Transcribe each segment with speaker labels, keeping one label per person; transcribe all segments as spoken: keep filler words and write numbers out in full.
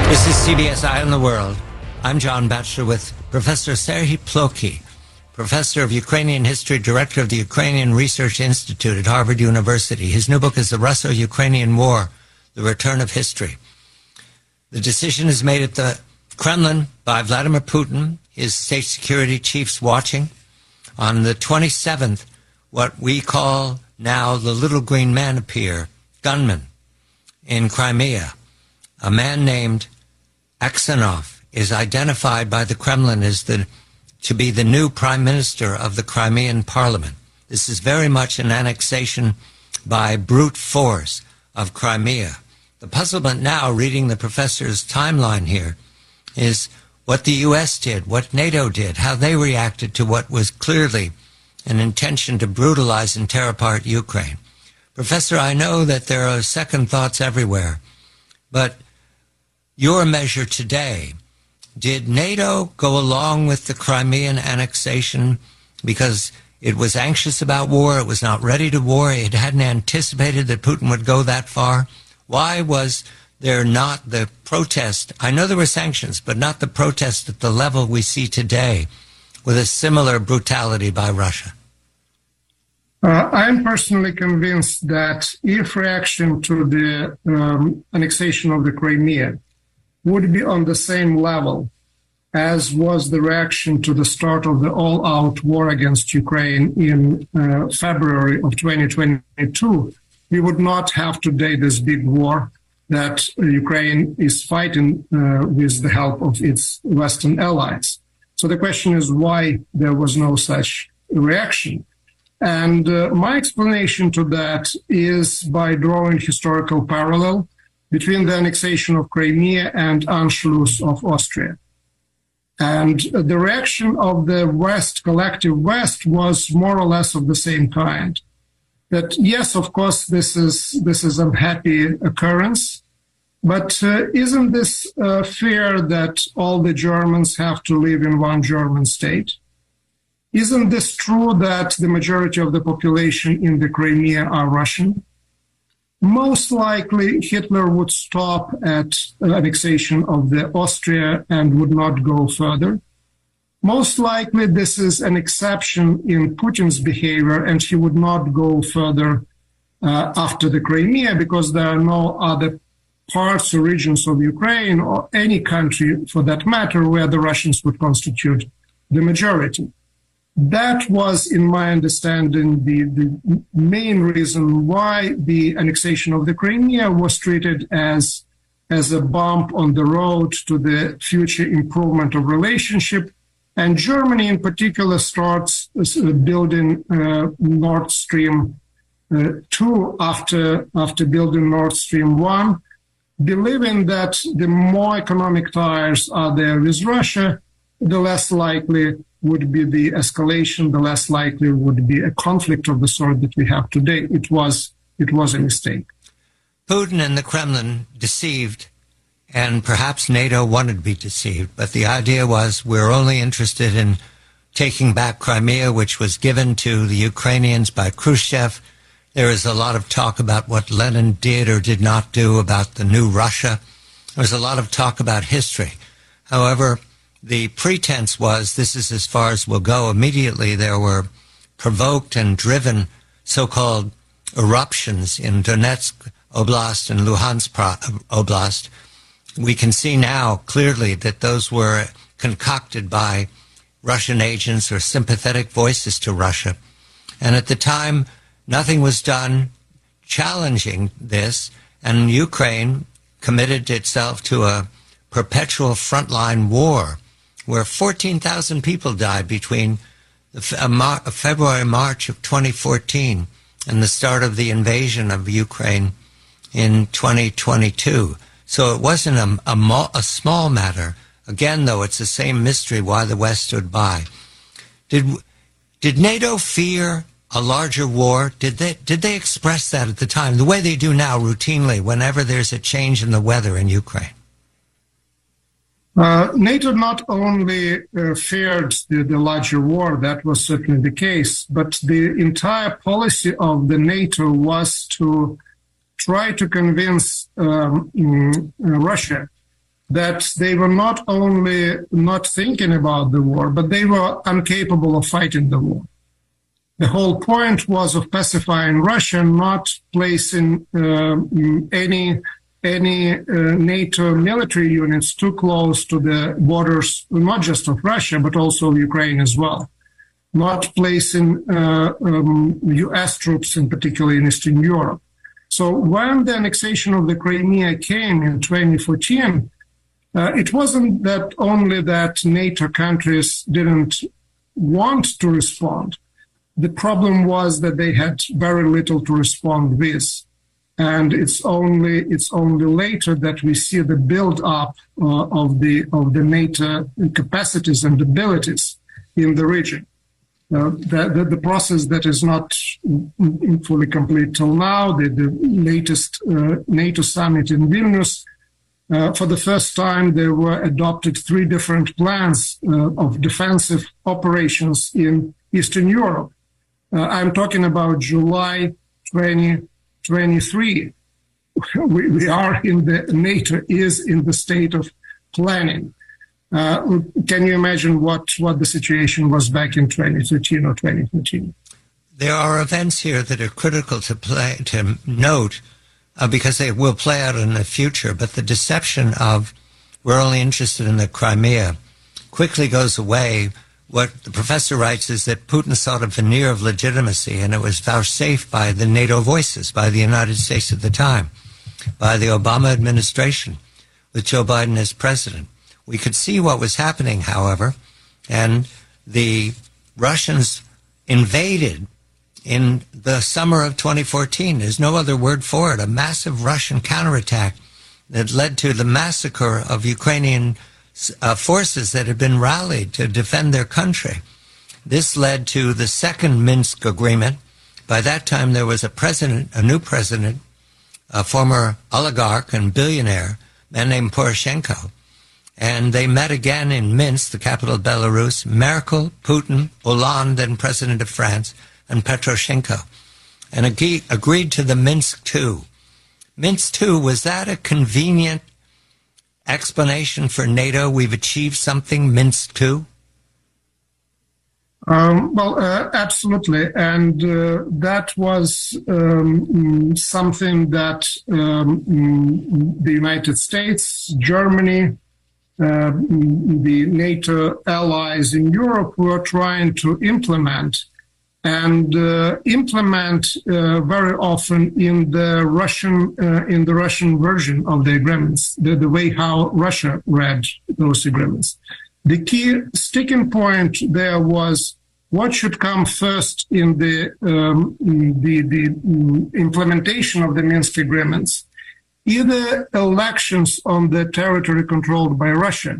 Speaker 1: This is C B S Eye on the World. I'm John Batchelor with Professor Serhiy Plokhy, Professor of Ukrainian History, Director of the Ukrainian Research Institute at Harvard University. His new book is The Russo-Ukrainian War, The Return of History. The decision is made at the Kremlin by Vladimir Putin, his state security chiefs watching. On the twenty-seventh, what we call now the Little Green Men appear, gunmen, in Crimea. A man named Aksenov is identified by the Kremlin as the to be the new prime minister of the Crimean parliament. This is very much an annexation by brute force of Crimea. The puzzlement now, reading the professor's timeline here, is what the U S did, what NATO did, how they reacted to what was clearly an intention to brutalize and tear apart Ukraine. Professor, I know that there are second thoughts everywhere, but your measure today, did NATO go along with the Crimean annexation because it was anxious about war, it was not ready to war, it hadn't anticipated that Putin would go that far? Why was there not the protest? I know there were sanctions, but not the protest at the level we see today with a similar brutality by Russia.
Speaker 2: Uh, I'm personally convinced that if reaction to the um, annexation of the Crimea would be on the same level as was the reaction to the start of the all-out war against Ukraine in uh, February of twenty twenty-two, we would not have today this big war that Ukraine is fighting uh, with the help of its Western allies. So the question is why there was no such reaction. And uh, my explanation to that is by drawing historical parallel between the annexation of Crimea and Anschluss of Austria. And the reaction of the West, collective West, was more or less of the same kind. That, yes, of course, this is this is an unhappy occurrence, but uh, isn't this uh, fair that all the Germans have to live in one German state? Isn't this true that the majority of the population in the Crimea are Russian? Most likely, Hitler would stop at annexation of the Austria and would not go further. Most likely, this is an exception in Putin's behavior, and he would not go further uh, after the Crimea because there are no other parts or regions of Ukraine or any country, for that matter, where the Russians would constitute the majority. That was, in my understanding, the, the main reason why the annexation of the Crimea was treated as, as a bump on the road to the future improvement of relationship. And Germany, in particular, starts building uh, Nord Stream uh, two after, after building Nord Stream one, believing that the more economic ties are there with Russia, the less likely would be the escalation, the less likely would be a conflict of the sort that we have today. It was, it was a mistake.
Speaker 1: Putin and the Kremlin deceived, and perhaps NATO wanted to be deceived, but the idea was we're only interested in taking back Crimea, which was given to the Ukrainians by Khrushchev. There is a lot of talk about what Lenin did or did not do, about the new Russia. There's a lot of talk about history. However, the pretense was this is as far as we'll go. Immediately there were provoked and driven so-called eruptions in Donetsk Oblast and Luhansk Oblast. We can see now clearly that those were concocted by Russian agents or sympathetic voices to Russia. And at the time, nothing was done challenging this, and Ukraine committed itself to a perpetual frontline war where fourteen thousand people died between February and March of twenty fourteen and the start of the invasion of Ukraine in twenty twenty-two. So it wasn't a, a, a small matter. Again, though, it's the same mystery why the West stood by. Did did NATO fear a larger war? Did they did they express that at the time, the way they do now routinely whenever there's a change in the weather in Ukraine?
Speaker 2: Uh, NATO not only uh, feared the, the larger war, that was certainly the case, but the entire policy of the NATO was to try to convince um, Russia that they were not only not thinking about the war, but they were incapable of fighting the war. The whole point was of pacifying Russia, not placing uh, any any uh, NATO military units too close to the borders, not just of Russia, but also of Ukraine as well. Not placing uh, um, U S troops, in particular in Eastern Europe. So when the annexation of the Crimea came in twenty fourteen, uh, it wasn't that only that NATO countries didn't want to respond. The problem was that they had very little to respond with. And it's only it's only later that we see the build-up uh, of the of the NATO capacities and abilities in the region. Uh, the, the, the process that is not fully complete till now, the, the latest uh, NATO summit in Vilnius, uh, for the first time there were adopted three different plans uh, of defensive operations in Eastern Europe. Uh, I'm talking about July twenty twenty-three. We, we are in the, NATO is in the state of planning. Uh, can you imagine what, what the situation was back in twenty thirteen or twenty fourteen?
Speaker 1: There are events here that are critical to play to note uh, because they will play out in the future, but the deception of we're only interested in the Crimea quickly goes away. What the professor writes is that Putin sought a veneer of legitimacy, and it was vouchsafed by the NATO voices, by the United States at the time, by the Obama administration, with Joe Biden as president. We could see what was happening, however, and the Russians invaded in the summer of twenty fourteen. There's no other word for it. A massive Russian counterattack that led to the massacre of Ukrainian uh, forces that had been rallied to defend their country. This led to the second Minsk agreement. By that time, there was a president, a new president, a former oligarch and billionaire, a man named Poroshenko. And they met again in Minsk, the capital of Belarus, Merkel, Putin, Hollande, then president of France, and Petroshenko, and agree, agreed to the Minsk two. Minsk two, was that a convenient explanation for NATO? We've achieved something, Minsk two?
Speaker 2: Um, well, uh, absolutely. And uh, that was um, something that um, the United States, Germany, Uh, the NATO allies in Europe were trying to implement and uh, implement uh, very often in the Russian uh, in the Russian version of the agreements, the, the way how Russia read those agreements. The key sticking point there was what should come first in the um, the, the implementation of the Minsk agreements. Either elections on the territory controlled by Russia,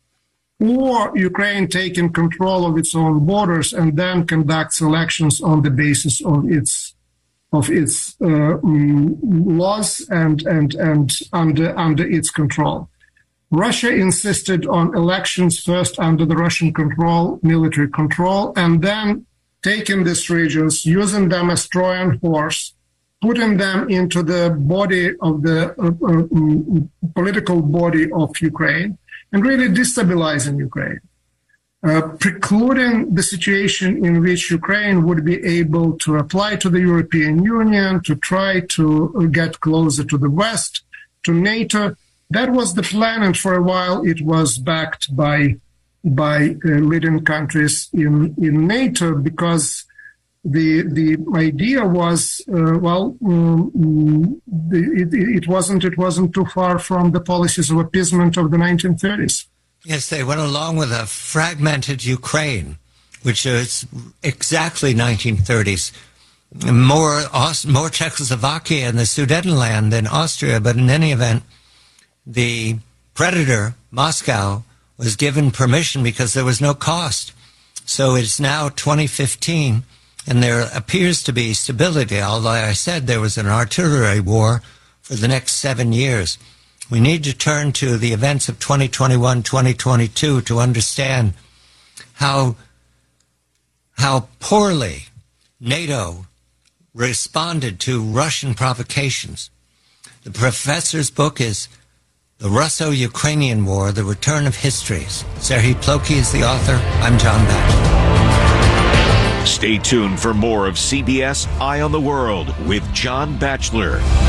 Speaker 2: or Ukraine taking control of its own borders and then conducts elections on the basis of its of its uh, laws and and and under under its control. Russia insisted on elections first under the Russian control, military control, and then taking these regions, using them as Trojan horse, putting them into the body of the uh, uh, political body of Ukraine and really destabilizing Ukraine, uh, precluding the situation in which Ukraine would be able to apply to the European Union, to try to get closer to the West, to NATO. That was the plan, and for a while it was backed by by uh, leading countries in, in NATO, because The the idea was uh, well um, the, it, it wasn't it wasn't too far from the policies of appeasement of the nineteen thirties.
Speaker 1: Yes, they went along with a fragmented Ukraine, which is exactly nineteen thirties. More more Czechoslovakia and the Sudetenland than Austria, but in any event, the predator Moscow was given permission because there was no cost. So it's now twenty fifteen. And there appears to be stability, although I said there was an artillery war for the next seven years. We need to turn to the events of twenty twenty-one, twenty twenty-two to understand how, how poorly NATO responded to Russian provocations. The professor's book is The Russo-Ukrainian War, The Return of Histories. Serhiy Plokhy is the author. I'm John Batchelor.
Speaker 3: Stay tuned for more of C B S Eye on the World with John Batchelor.